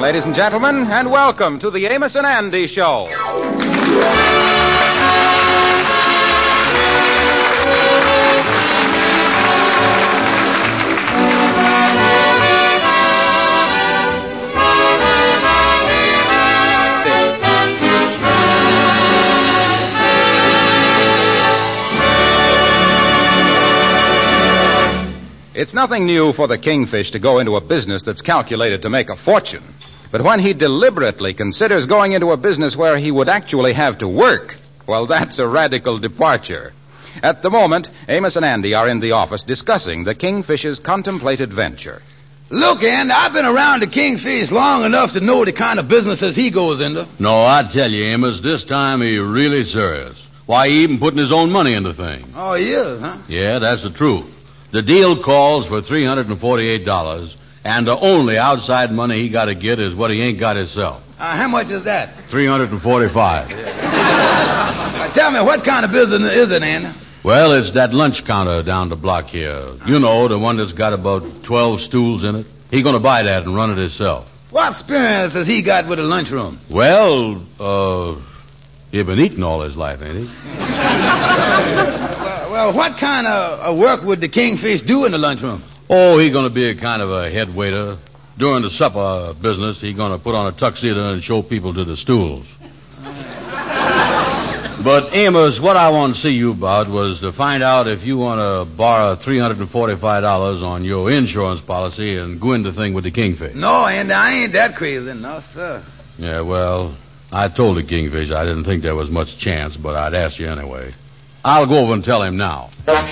ladies and gentlemen, and welcome to the Amos and Andy Show. It's nothing new for the kingfish to go into a business that's calculated to make a fortune. But when he deliberately considers going into a business where he would actually have to work, well, that's a radical departure. At the moment, Amos and Andy are in the office discussing the kingfish's contemplated venture. Look, Andy, I've been around the kingfish long enough to know the kind of businesses he goes into. No, I tell you, Amos, this time he's really serious. Why, he even putting his own money into things. Oh, he is, huh? Yeah, that's the truth. The deal calls for $348, and the only outside money he got to get is what he ain't got himself. How much is that? $345. Tell me, what kind of business is it, Andy? Well, it's that lunch counter down the block here. You know, the one that's got about 12 stools in it. He's going to buy that and run it himself. What experience has he got with a lunchroom? Well, he's been eating all his life, ain't he? Well, what kind of work would the kingfish do in the lunchroom? Oh, he's going to be a kind of a head waiter. During the supper business, he's going to put on a tuxedo and show people to the stools. But, Amos, what I want to see you about was to find out if you want to borrow $345 on your insurance policy and go into the thing with the kingfish. No, Andy, I ain't that crazy. No, sir. Yeah, well, I told the kingfish I didn't think there was much chance, but I'd ask you anyway. I'll go over and tell him now.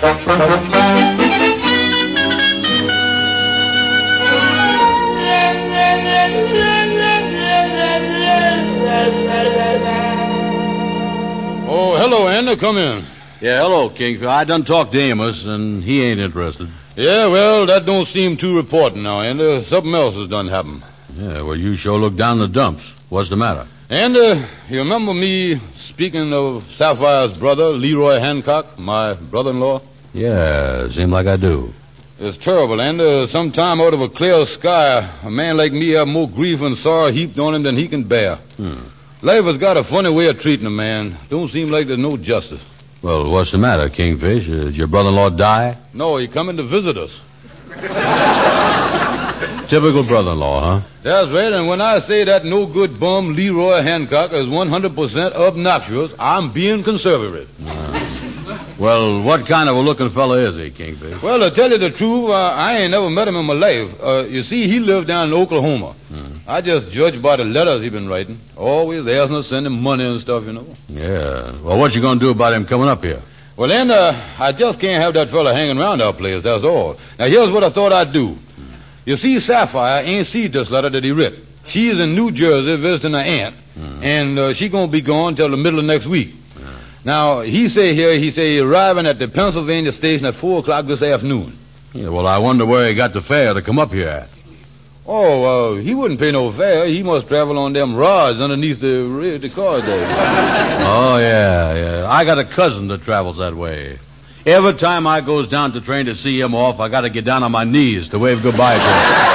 Oh, hello, Andy. Come in. Yeah, hello, Kingfish. I done talked to Amos, and he ain't interested. Yeah, well, that don't seem too important now, Andy. Something else has done happened. Yeah, well, you sure look down the dumps. What's the matter? And you remember me speaking of Sapphire's brother, Leroy Hancock, my brother-in-law? Yeah, seems like I do. It's terrible, and sometime out of a clear sky, a man like me have more grief and sorrow heaped on him than he can bear. Life has got a funny way of treating a man. Don't seem like there's no justice. Well, what's the matter, Kingfish? Did your brother-in-law die? No, he coming to visit us. Typical brother-in-law, huh? That's right, and when I say that no-good bum Leroy Hancock is 100% obnoxious, I'm being conservative. Well, what kind of a looking fella is he, Kingfish? Well, to tell you the truth, I ain't never met him in my life. You see, he lived down in Oklahoma. I just judge by the letters he been writing. Always asking us to send him money and stuff, you know. Yeah. Well, what you going to do about him coming up here? Well, then, I just can't have that fella hanging around our place, that's all. Now, here's what I thought I'd do. You see, Sapphire ain't seen this letter that he writ. She's in New Jersey visiting her aunt, and she going to be gone till the middle of next week. Now, he say arriving at the Pennsylvania station at 4 o'clock this afternoon. Yeah, well, I wonder where he got the fare to come up here at. Oh, he wouldn't pay no fare. He must travel on them rods underneath the car there. Oh, yeah. I got a cousin that travels that way. Every time I goes down to train to see him off, I got to get down on my knees to wave goodbye to him.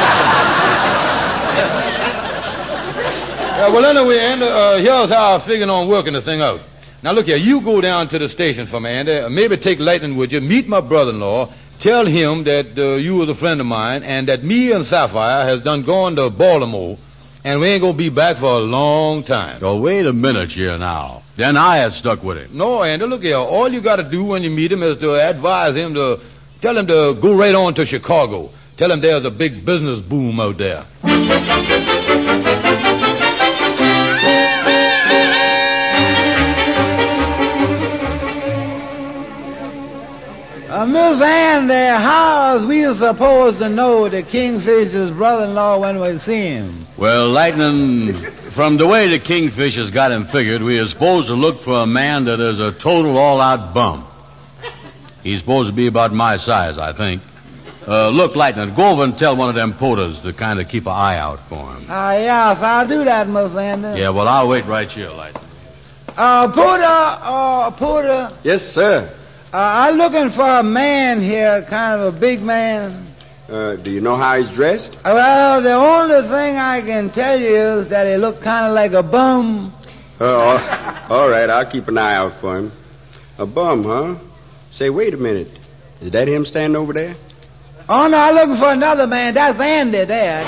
Well, anyway, Andy, here's how I figured on working the thing out. Now, look here. You go down to the station for me, Andy. Maybe take Lightning with you. Meet my brother-in-law. Tell him that you was a friend of mine and that me and Sapphire has done gone to Baltimore, and we ain't going to be back for a long time. Oh, wait a minute here now. Then I had stuck with him. No, Andy, look here. All you got to do when you meet him is to advise him to tell him to go right on to Chicago. Tell him there's a big business boom out there. Miss Andy, how is we supposed to know the Kingfish's brother-in-law when we see him? Well, Lightning, from the way the Kingfish has got him figured, we are supposed to look for a man that is a total all-out bum. He's supposed to be about my size, I think. Look, Lightning, go over and tell one of them porters to kind of keep an eye out for him. Yes, I'll do that, Miss Andy. Yeah, well, I'll wait right here, Lightning. Porter. Yes, sir. I'm looking for a man here, kind of a big man. Do you know how he's dressed? Well, the only thing I can tell you is that he looked kind of like a bum. All right, I'll keep an eye out for him. A bum, huh? Say, wait a minute. Is that him standing over there? Oh, no, I'm looking for another man. That's Andy there.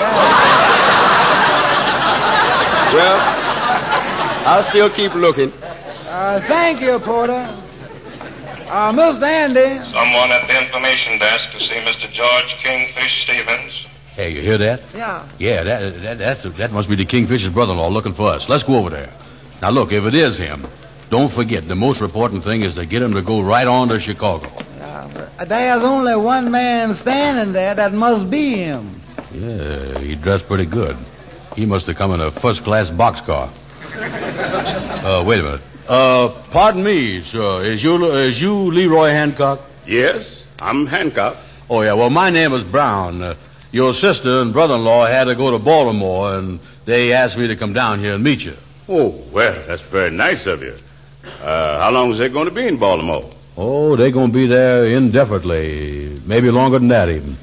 Well, I'll still keep looking. Thank you, Porter. Mr. Andy. Someone at the information desk to see Mr. George Kingfish Stevens. Hey, you hear that? Yeah. Yeah, that must be the Kingfisher's brother-in-law looking for us. Let's go over there. Now, look, if it is him, don't forget, the most important thing is to get him to go right on to Chicago. There's only one man standing there. That must be him. Yeah, he dressed pretty good. He must have come in a first-class boxcar. Wait a minute. Pardon me, sir. Is you Leroy Hancock? Yes, I'm Hancock. Oh, yeah. Well, my name is Brown. Your sister and brother-in-law had to go to Baltimore, and they asked me to come down here and meet you. Oh, well, that's very nice of you. How long is they going to be in Baltimore? Oh, they're going to be there indefinitely. Maybe longer than that, even.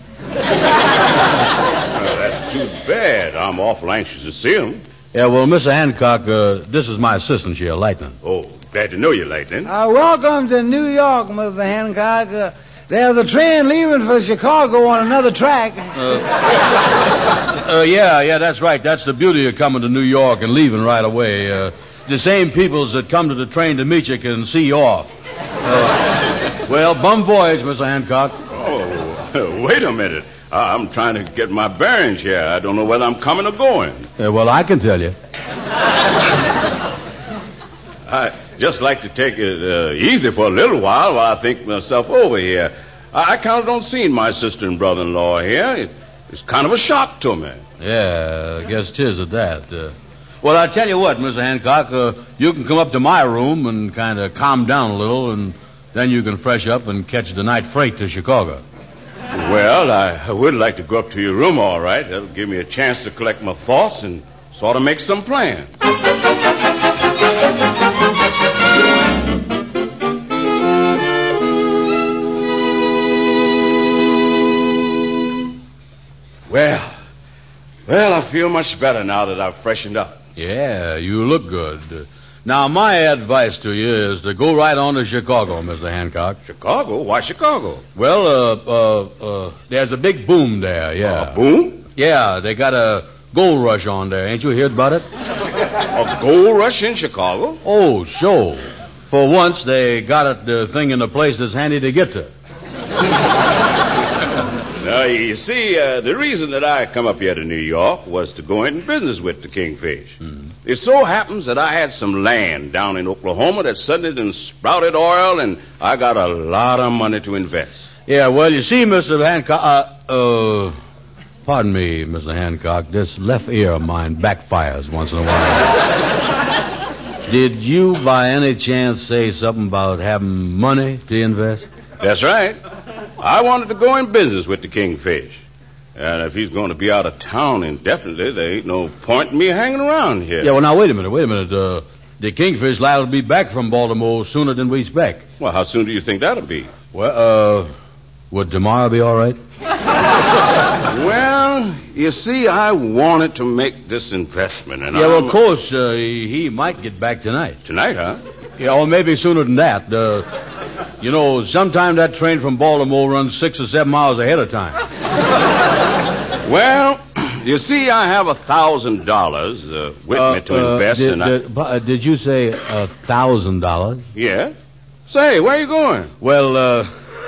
That's too bad. I'm awful anxious to see them. Yeah, well, Mr. Hancock, this is my assistant here, Lightning. Oh, glad to know you, Lightning. Welcome to New York, Mr. Hancock. There's a train leaving for Chicago on another track. Yeah, that's right. That's the beauty of coming to New York and leaving right away. The same peoples that come to the train to meet you can see you off. Well, bum voyage, Mr. Hancock. Oh, wait a minute. I'm trying to get my bearings here. I don't know whether I'm coming or going. Well, I can tell you. I'd just like to take it easy for a little while I think myself over here. I counted on seeing my sister and brother-in-law here. It's kind of a shock to me. Yeah, I guess 'tis at that. Well, I tell you what, Mr. Hancock, you can come up to my room and kind of calm down a little, and then you can fresh up and catch the night freight to Chicago. Well, I would like to go up to your room, all right. That'll give me a chance to collect my thoughts and sort of make some plan. Well, I feel much better now that I've freshened up. Yeah, you look good. Now, my advice to you is to go right on to Chicago, Mr. Hancock. Chicago? Why Chicago? Well, there's a big boom there, yeah. A boom? Yeah, they got a gold rush on there. Ain't you heard about it? A gold rush in Chicago? Oh, sure. For once, they got the thing in a place that's handy to get to. Now, you see, the reason that I come up here to New York was to go into business with the Kingfish. Mm-hmm. It so happens that I had some land down in Oklahoma that suddenly done sprouted oil, and I got a lot of money to invest. Yeah, well, you see, Mr. Hancock, pardon me, Mr. Hancock, this left ear of mine backfires once in a while. Did you by any chance say something about having money to invest? That's right. I wanted to go in business with the Kingfish. And if he's going to be out of town indefinitely, there ain't no point in me hanging around here. Yeah, well, now, wait a minute. The Kingfish liable to be back from Baltimore sooner than we expect. Well, how soon do you think that'll be? Well, would tomorrow be all right? Well, you see, I wanted to make this investment, and well, of course, he might get back tonight. Tonight, huh? Yeah, or maybe sooner than that. Sometime that train from Baltimore runs 6 or 7 hours ahead of time. Well, you see, I have $1,000 with me to invest in. Did you say $1,000? Yeah. Say, where are you going? Well,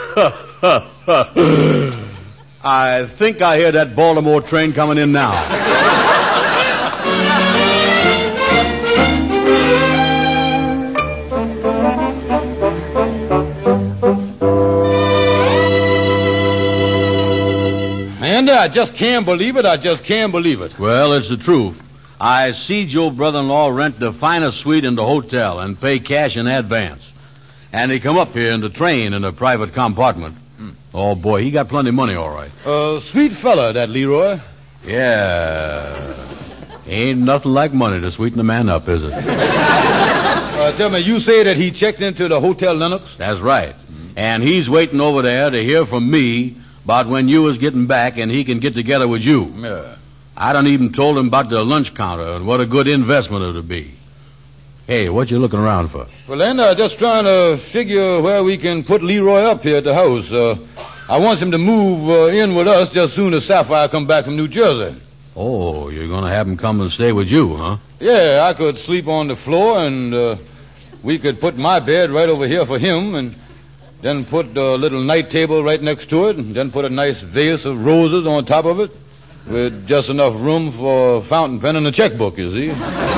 I think I hear that Baltimore train coming in now. I just can't believe it. Well, it's the truth. I see your brother-in-law rent the finest suite in the hotel and pay cash in advance. And he come up here in the train in a private compartment. Oh, boy, he got plenty of money, all right. Sweet fella, that Leroy. Yeah. Ain't nothing like money to sweeten a man up, is it? Tell me, you say that he checked into the Hotel Lennox? That's right. And he's waiting over there to hear from me about when you was getting back and he can get together with you. Yeah. I done even told him about the lunch counter and what a good investment it would be. Hey, what you looking around for? Well, Andy, just trying to figure where we can put Leroy up here at the house. I want him to move in with us just soon as Sapphire come back from New Jersey. Oh, you're going to have him come and stay with you, huh? Yeah, I could sleep on the floor, and we could put my bed right over here for him, and then put a little night table right next to it, and then put a nice vase of roses on top of it, with just enough room for a fountain pen and a checkbook, you see.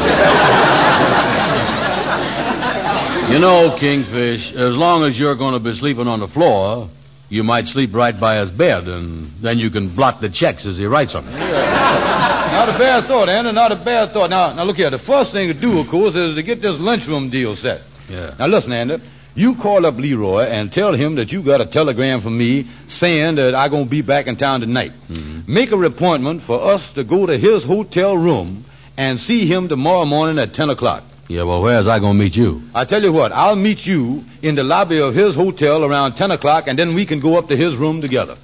You know, Kingfish, as long as you're going to be sleeping on the floor, you might sleep right by his bed, and then you can blot the checks as he writes them. Not a bad thought, Andy, not a bad thought. Now, look here. The first thing to do, of course, is to get this lunchroom deal set. Yeah. Now, listen, Andy. You call up Leroy and tell him that you got a telegram from me saying that I'm going to be back in town tonight. Mm-hmm. Make a appointment for us to go to his hotel room and see him tomorrow morning at 10 o'clock. Yeah, well, where's I going to meet you? I tell you what, I'll meet you in the lobby of his hotel around 10 o'clock, and then we can go up to his room together.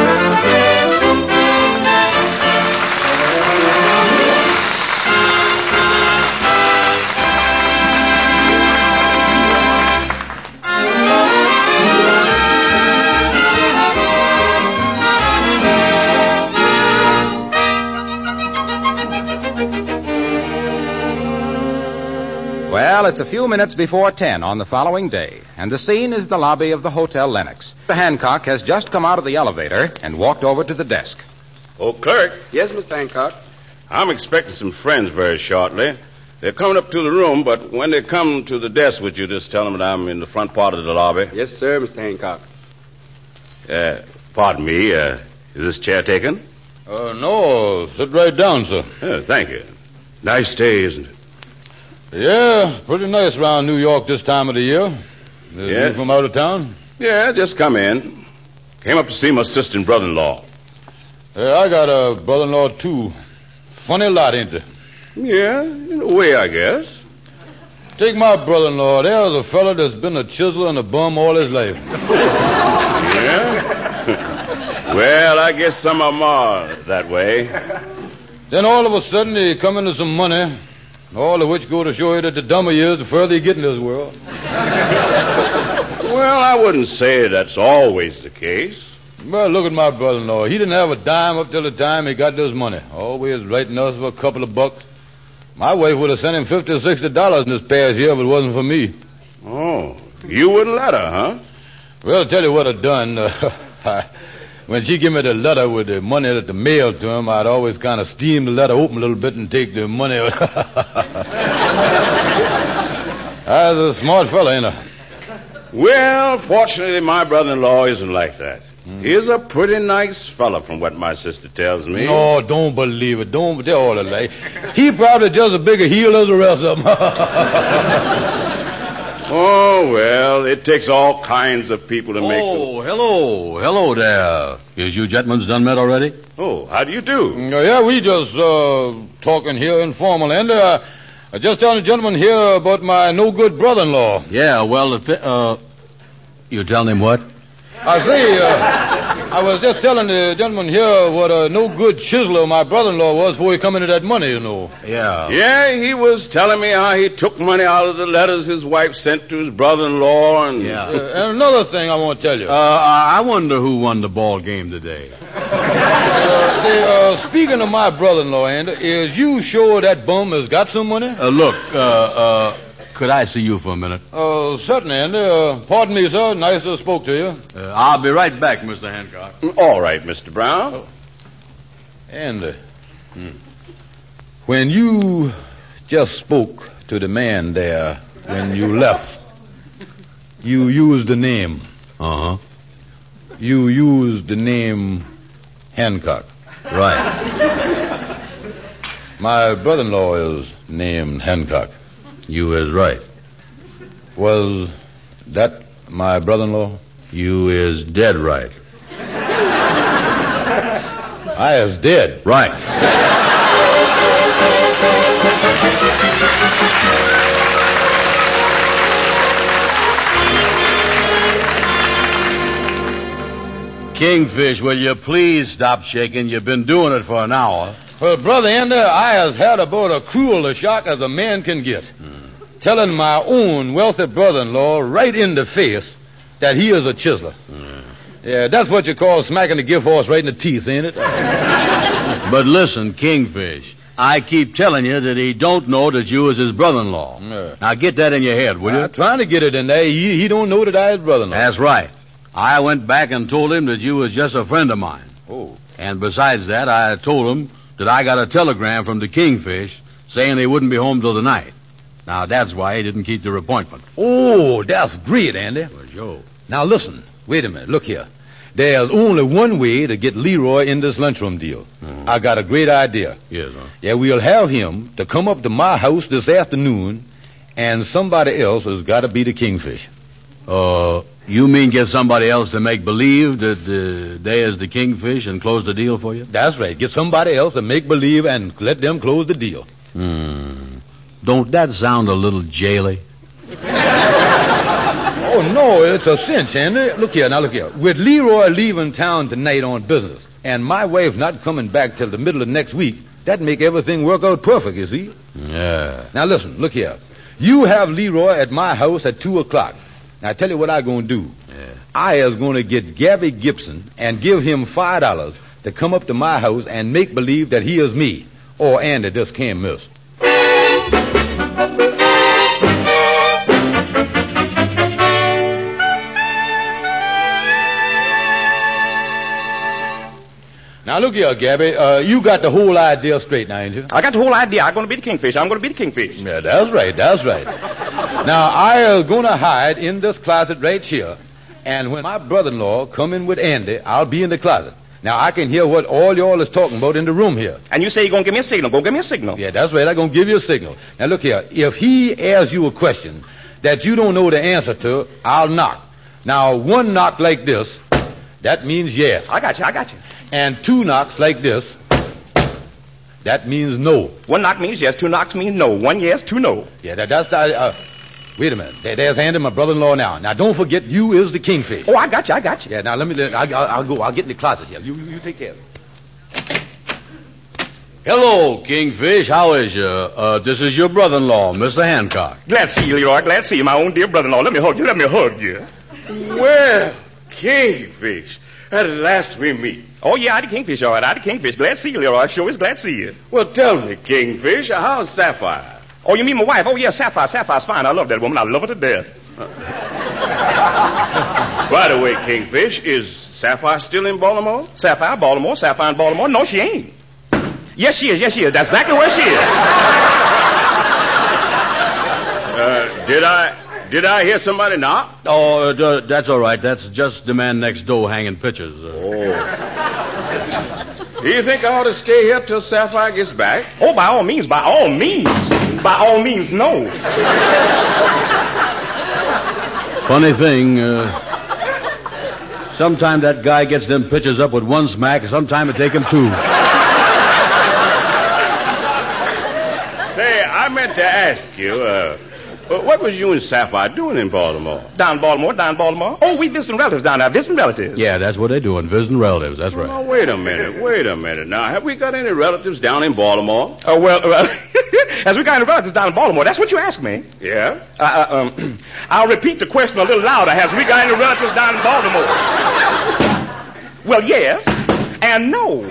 Well, it's a few minutes before 10 on the following day, and the scene is the lobby of the Hotel Lenox. Mr. Hancock has just come out of the elevator and walked over to the desk. Oh, clerk, Yes, Mr. Hancock. I'm expecting some friends very shortly. They're coming up to the room, but when they come to the desk with you, just tell them that I'm in the front part of the lobby. Yes, sir, Mr. Hancock. Pardon me, is this chair taken? No, sit right down, sir. Thank you. Nice day, isn't it? Yeah, pretty nice around New York this time of the year. Yeah. You from out of town? Yeah, just come in. Came up to see my sister and brother-in-law. Yeah, I got a brother-in-law, too. Funny lot, ain't it? Yeah, in a way, I guess. Take my brother-in-law. There's a fella that's been a chiseler and a bum all his life. Yeah? Well, I guess some of them are that way. Then all of a sudden he come into some money, all of which go to show you that the dumber he is, the further you get in this world. Well, I wouldn't say that's always the case. Well, look at my brother-in-law. He didn't have a dime up till the time he got this money. Always writing us for a couple of bucks. My wife would have sent him $50 or $60 in this past year if it wasn't for me. Oh, you wouldn't let her, huh? Well, I'll tell you what I done. When she give me the letter with the money that the mail to him, I'd always kind of steam the letter open a little bit and take the money. I was a smart fella, ain't I? Well, fortunately, my brother-in-law isn't like that. He's a pretty nice fella, from what my sister tells me. No, don't believe it. They're all alike. He probably just as big a heel as the rest of them. Oh, well, it takes all kinds of people to make... Oh, hello there. Is you gentlemen done met already? Oh, how do you do? Yeah, we just talking here informal. And I just telling the gentleman here about my no-good brother-in-law. Yeah, well, you telling him what? I say, I was just telling the gentleman here what a no-good chiseler my brother-in-law was before he come into that money, you know. Yeah. Yeah, he was telling me how he took money out of the letters his wife sent to his brother-in-law and... Yeah. And another thing I want to tell you. I wonder who won the ball game today. Speaking of my brother-in-law, Andy, is you sure that bum has got some money? Look, could I see you for a minute? Certainly, Andy. Pardon me, sir. Nice to spoke to you. I'll be right back, Mr. Hancock. All right, Mr. Brown. Andy, when you just spoke to the man there when you left, you used the name. Uh-huh. You used the name Hancock. Right. My brother-in-law is named Hancock. You is right. Was that my brother-in-law? You is dead right. I is dead. Right. Kingfish, will you please stop shaking? You've been doing it for an hour. Well, Brother Ender, I has had about a cruel a shock as a man can get. Telling my own wealthy brother-in-law right in the face that he is a chiseler. Yeah, that's what you call smacking the gift horse right in the teeth, ain't it? But listen, Kingfish, I keep telling you that he don't know that you is his brother-in-law. Yeah. Now get that in your head, will you? I'm trying to get it in there. He don't know that I his brother-in-law. That's right. I went back and told him that you was just a friend of mine. Oh. And besides that, I told him that I got a telegram from the Kingfish saying they wouldn't be home till the night. Now, that's why he didn't keep their appointment. Oh, that's great, Andy. Well, sure. Now, listen. Wait a minute. Look here. There's only one way to get Leroy in this lunchroom deal. I got a great idea. Yes, huh? Yeah, we'll have him to come up to my house this afternoon, and somebody else has got to be the Kingfish. You mean get somebody else to make believe that they is the Kingfish and close the deal for you? That's right. Get somebody else to make believe and let them close the deal. Don't that sound a little jaily? Oh, no, it's a cinch, Andy. Look here. With Leroy leaving town tonight on business, and my wife not coming back till the middle of next week, that make everything work out perfect, you see? Yeah. Now, listen, look here. You have Leroy at my house at 2 o'clock. Now, I tell you what I'm going to do. Yeah. I is going to get Gabby Gibson and give him $5 to come up to my house and make believe that he is me. Or Andy just can't miss. Now, look here, Gabby. You got the whole idea straight now, ain't you? I got the whole idea. I'm going to be the Kingfish. I'm going to be the Kingfish. Yeah, that's right. Now, I is going to hide in this closet right here, and when my brother-in-law come in with Andy, I'll be in the closet. Now, I can hear what all y'all is talking about in the room here. And you say you're going to give me a signal. Go give me a signal. Yeah, that's right. I'm going to give you a signal. Now, look here. If he asks you a question that you don't know the answer to, I'll knock. Now, one knock like this, that means yes. I got you. And 2 knocks like this, that means no. 1 knock means yes, 2 knocks means no. 1 yes, 2 no. Yeah, that's... wait a minute. There's Andy, my brother-in-law now. Now, don't forget, you is the Kingfish. Oh, I got you. Yeah, now, I'll go. I'll get in the closet here. You take care of it. Hello, Kingfish. How is you? This is your brother-in-law, Mr. Hancock. Glad to see you, Leroy. Glad to see you, my own dear brother-in-law. Let me hug you. Well, Kingfish, at last we meet. Oh, yeah, I'm the Kingfish, all right. I'm the Kingfish. Glad to see you, Leroy. Sure is glad to see you. Well, tell me, Kingfish, how's Sapphire? Oh, you mean my wife? Oh, yeah, Sapphire. Sapphire's fine. I love that woman. I love her to death. By the way, Kingfish, is Sapphire still in Baltimore? Sapphire in Baltimore? No, she ain't. Yes, she is. That's exactly where she is. Did I hear somebody knock? Oh, that's all right. That's just the man next door hanging pictures. Do you think I ought to stay here till Sapphire gets back? Oh, by all means, no. Funny thing, sometime that guy gets them pictures up with 1 smack, and sometime it take him 2. Say, I meant to ask you, what was you and Sapphire doing in Baltimore? Down in Baltimore? Oh, we visiting relatives down there. Visiting relatives. Yeah, that's what they're doing, visiting relatives. That's right. Now, wait a minute. Now, have we got any relatives down in Baltimore? As we got any relatives down in Baltimore, that's what you asked me. Yeah? I'll repeat the question a little louder. Has we got any relatives down in Baltimore? Well, yes and no.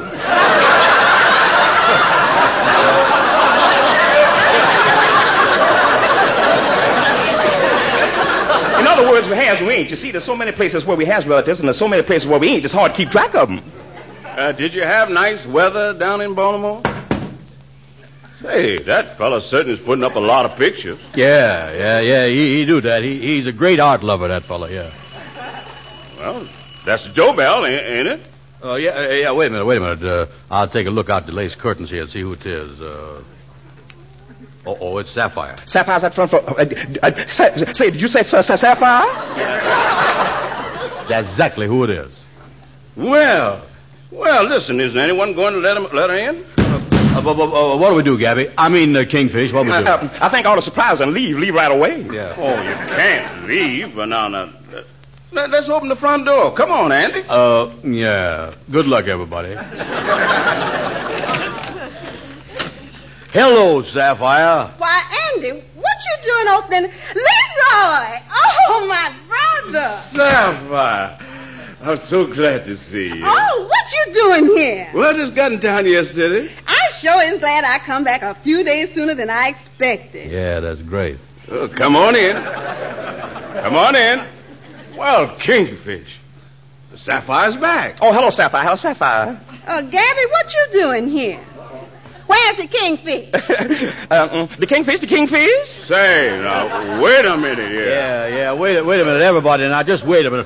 In other words, we has, we ain't. You see, there's so many places where we has relatives, and there's so many places where we ain't. It's hard to keep track of them. Did you have nice weather down in Baltimore? Say, that fella certainly is putting up a lot of pictures. Yeah. He do that. He's a great art lover, that fella, yeah. Well, that's Joe Bell, ain't it? Oh, yeah, wait a minute. I'll take a look out the lace curtains here and see who it is. It's Sapphire. Sapphire's at front. Did you say Sapphire? That's exactly who it is. Well, listen, isn't anyone going to let her in? What do we do, Gabby? I mean, Kingfish, what do we do? I think I ought to surprise her and leave right away. Yeah. Oh, you can't leave. But now, Let's open the front door. Come on, Andy. Yeah. Good luck, everybody. Hello, Sapphire. Why, Andy, what you doing opening? Leroy! Oh, my brother! Sapphire. I'm so glad to see you. Oh, what you doing here? Well, I just got in town yesterday. I sure is glad I come back a few days sooner than I expected. Yeah, that's great. Oh, come on in. Come on in. Well, Kingfish. Sapphire's back. Oh, hello, Sapphire. How's Sapphire? Gabby, what you doing here? Where's the kingfish? The kingfish? Say, now, wait a minute here. Yeah, wait a minute, everybody. Now, just wait a minute.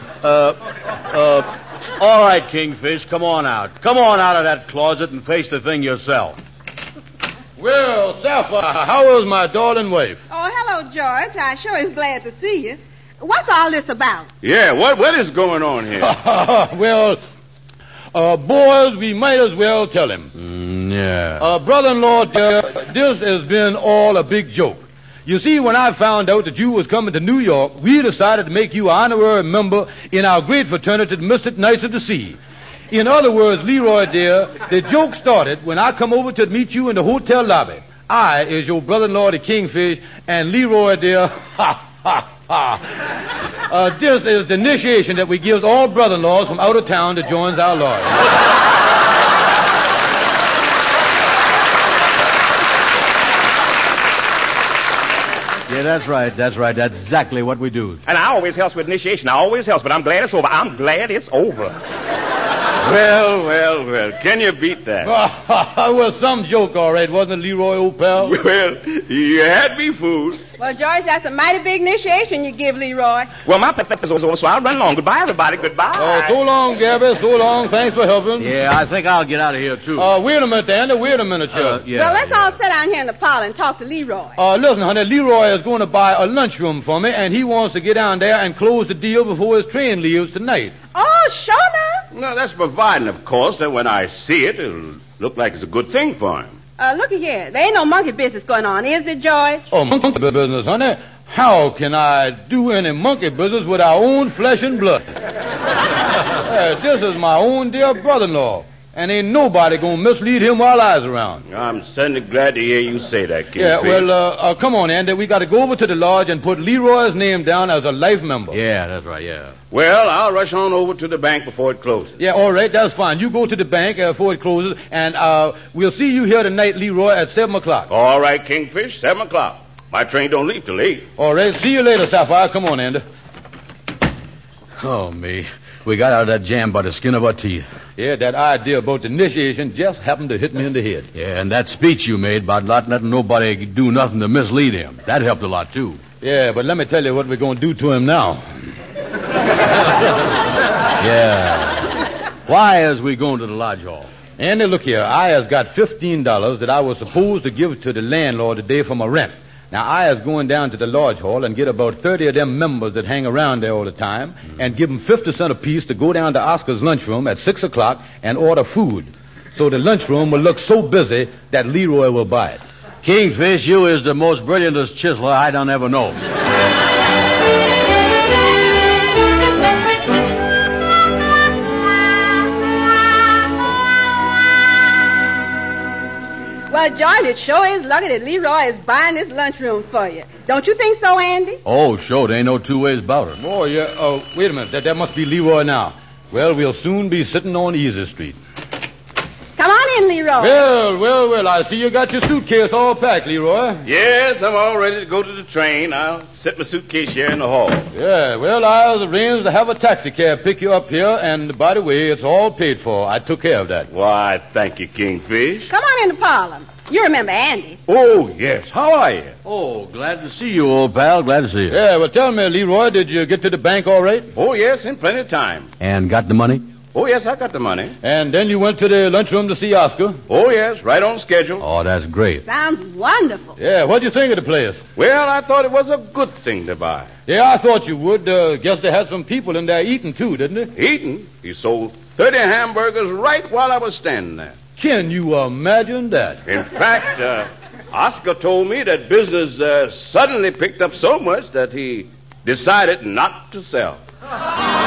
All right, Kingfish, come on out. Come on out of that closet and face the thing yourself. Well, Sapphire, how is my darling wife? Oh, hello, George. I sure is glad to see you. What's all this about? Yeah, what is going on here? Well, boys, we might as well tell him. Yeah. Brother-in-law, this has been all a big joke. You see, when I found out that you was coming to New York, we decided to make you an honorary member in our great fraternity, the Mystic Knights of the Sea. In other words, Leroy, dear, the joke started when I come over to meet you in the hotel lobby. I is your brother-in-law, the Kingfish, and Leroy, dear, this is the initiation that we give all brother-in-laws from out of town that joins our lodge. Yeah, that's right. That's exactly what we do. And I always helps with initiation. I always helps, but I'm glad it's over. I'm glad it's over. Well. Can you beat that? It was some joke, all right, wasn't it, Leroy, old pal? Well, you had me fooled. Well, George, that's a mighty big initiation you give Leroy. Well, my pep is over, so I'll run along. Goodbye, everybody. Goodbye. Oh, so long, Gabby. So long. Thanks for helping. Yeah, I think I'll get out of here, too. Wait a minute, Andy. Wait a minute, Chuck. Well, let's all sit down here in the parlor and talk to Leroy. Listen, honey, Leroy is going to buy a lunchroom for me, and he wants to get down there and close the deal before his train leaves tonight. Oh, sure now. No, that's providing, of course, that when I see it, it'll look like it's a good thing for him. Looky here. There ain't no monkey business going on, is it, George? Oh, monkey business, honey? How can I do any monkey business with our own flesh and blood? This is my own dear brother-in-law, and ain't nobody gonna mislead him while I's around. I'm certainly glad to hear you say that, Kingfish. Yeah, well, come on, Andy. We got to go over to the lodge and put Leroy's name down as a life member. Yeah, that's right, yeah. Well, I'll rush on over to the bank before it closes. Yeah, all right, that's fine. You go to the bank before it closes, and we'll see you here tonight, Leroy, at 7 o'clock. All right, Kingfish, 7 o'clock. My train don't leave till 8. All right, see you later, Sapphire. Come on, Andy. Oh, me. We got out of that jam by the skin of our teeth. Yeah, that idea about the initiation just happened to hit me in the head. Yeah, and that speech you made about not letting nobody do nothing to mislead him, that helped a lot, too. Yeah, but let me tell you what we're going to do to him now. Yeah. Why is we going to the lodge hall? Andy, look here. I has got $15 that I was supposed to give to the landlord today for my rent. Now, I is going down to the lodge hall and get about 30 of them members that hang around there all the time and give them 50 cents apiece to go down to Oscar's lunchroom at 6 o'clock and order food. So the lunchroom will look so busy that Leroy will buy it. Kingfish, you is the most brilliantest chiseler I done ever know. Well, George, it sure is lucky that Leroy is buying this lunchroom for you. Don't you think so, Andy? Oh, sure. There ain't no two ways about it. Oh, yeah. Oh, wait a minute. That must be Leroy now. Well, we'll soon be sitting on Easy Street. Come on in, Leroy. Well, I see you got your suitcase all packed, Leroy. Yes, I'm all ready to go to the train. I'll set my suitcase here in the hall. Yeah, well, I was arranged to have a taxi cab pick you up here, and by the way, it's all paid for. I took care of that. Why, thank you, Kingfish. Come on in the parlor. You remember Andy. Oh, yes. How are you? Oh, glad to see you, old pal. Glad to see you. Yeah, well, tell me, Leroy, did you get to the bank all right? Oh, yes, in plenty of time. And got the money? Oh, yes, I got the money. And then you went to the lunchroom to see Oscar? Oh, yes, right on schedule. Oh, that's great. Sounds wonderful. Yeah, what'd you think of the place? Well, I thought it was a good thing to buy. Yeah, I thought you would. Guess they had some people in there eating, too, didn't they? Eating? He sold 30 hamburgers right while I was standing there. Can you imagine that? In fact, Oscar told me that business suddenly picked up so much that he decided not to sell.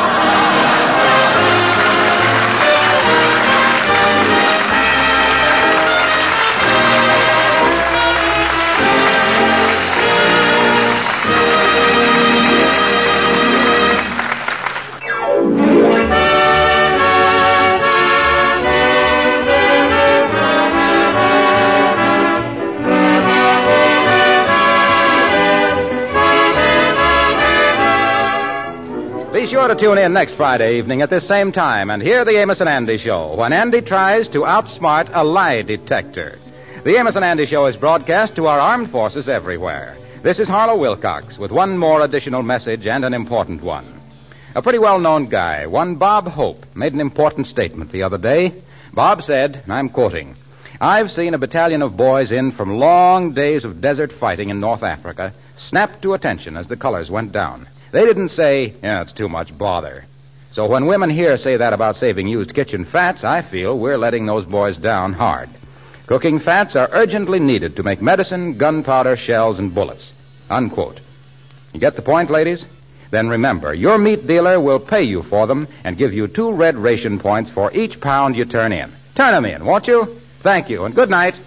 Be sure to tune in next Friday evening at this same time and hear the Amos and Andy Show when Andy tries to outsmart a lie detector. The Amos and Andy Show is broadcast to our armed forces everywhere. This is Harlow Wilcox with one more additional message and an important one. A pretty well-known guy, one Bob Hope, made an important statement the other day. Bob said, and I'm quoting, "I've seen a battalion of boys in from long days of desert fighting in North Africa snap to attention as the colors went down. They didn't say, it's too much bother." So when women here say that about saving used kitchen fats, I feel we're letting those boys down hard. Cooking fats are urgently needed to make medicine, gunpowder, shells, and bullets. Unquote. You get the point, ladies? Then remember, your meat dealer will pay you for them and give you 2 red ration points for each pound you turn in. Turn them in, won't you? Thank you, and good night.